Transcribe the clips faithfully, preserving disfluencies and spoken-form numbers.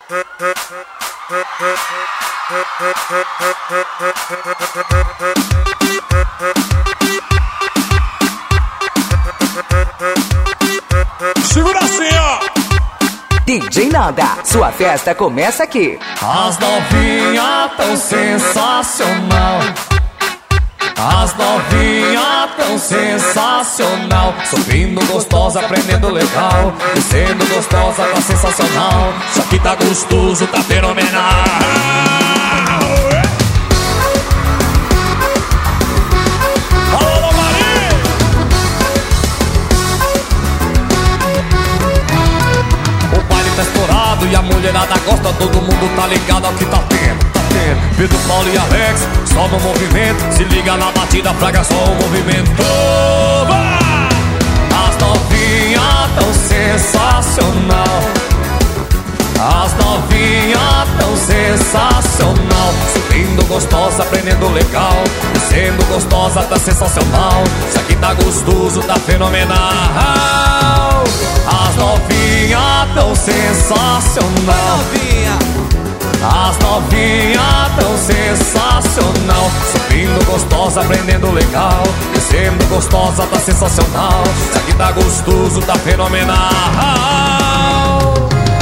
Segura assim, ó. D J Nanda, sua festa começa aqui. As novinhas tão sensacional. As novinhas tão sensacional. Subindo gostosa, aprendendo legal. Descendo gostosa, tá sensacional. Isso aqui tá gostoso, tá fenomenal. Alô, Maria! O baile tá estourado e a mulherada gosta. Todo mundo tá ligado ao que tá tendo. Pedro, Paulo e Alex, só no movimento. Se liga na batida, fraga só o movimento. As novinhas tão sensacional. As novinhas tão sensacional. Subindo gostosa, aprendendo legal. Descendo gostosa, tá sensacional. Isso aqui tá gostoso, tá fenomenal. As novinhas tão sensacional. As novinhas tão sensacional. Subindo gostosa, aprendendo legal. Descendo gostosa, tá sensacional. Isso aqui tá gostoso, tá fenomenal.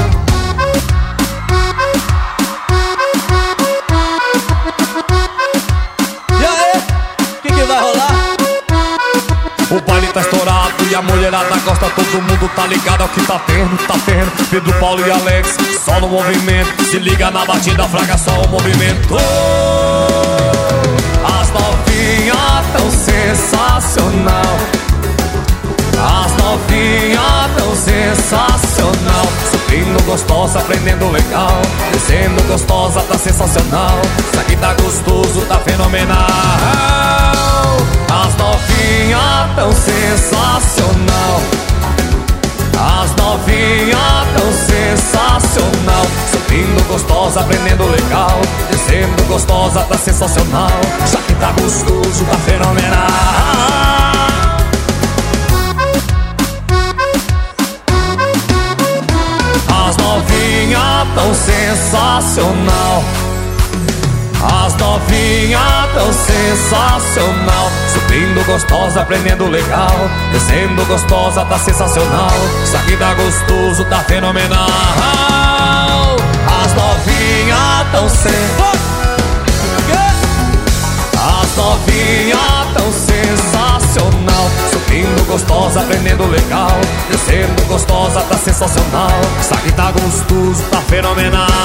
E aí, o que que vai rolar? O baile tá estourado e a mulherada gosta. Todo mundo tá ligado ao que tá tendo, tá tendo. Pedro, Paulo e Alex, só no movimento. Se liga na batida, fraga só o movimento. As novinhas tão sensacional. As novinhas tão sensacional. Subindo gostosa, aprendendo legal. Descendo gostosa, tá sensacional. Isso aqui tá gostoso, tá fenomenal. As novinhas tão sensacional. As novinhas tão sensacional. Subindo gostosa, aprendendo legal. Descendo gostosa, tá sensacional. Isso aqui tá gostoso, tá fenomenal. As novinhas tão sensacional. As novinhas tão sensacional. Subindo gostosa, aprendendo legal. Descendo gostosa, tá sensacional. Isso aqui tá gostoso, tá fenomenal. As novinhas tão sensacional. As novinhas tão sensacional. Subindo gostosa, aprendendo legal. Descendo gostosa, tá sensacional. Isso aqui tá gostoso, tá fenomenal.